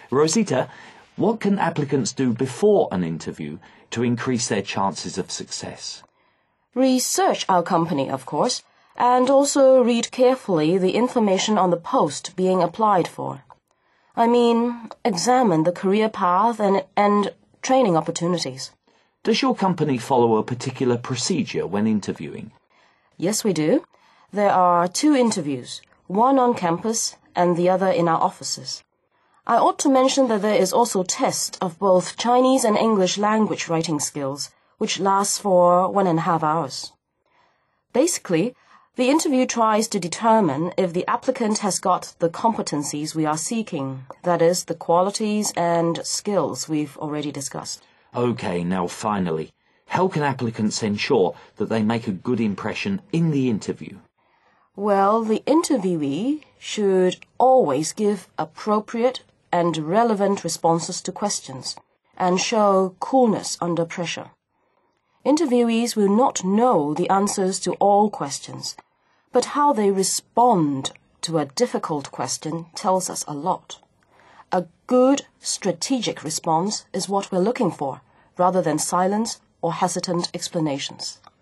Rosita, what can applicants do before an interview to increase their chances of success? Research our company, of course, and also read carefully the information on the post being applied for. I mean, examine the career path and training opportunities. Does your company follow a particular procedure when interviewing? Yes, we do. There are 2 interviews, one on campus and the other in our offices. I ought to mention that there is also a test of both Chinese and English language writing skills, which lasts for 1.5 hours. Basically, the interview tries to determine if the applicant has got the competencies we are seeking, that is, the qualities and skills we've already discussed. Okay, now finally, how can applicants ensure that they make a good impression in the interview? Well, the interviewee should always give appropriate and relevant responses to questions and show coolness under pressure. Interviewees will not know the answers to all questions, but how they respond to a difficult question tells us a lot. A good strategic response is what we're looking for, rather than silence or hesitant explanations.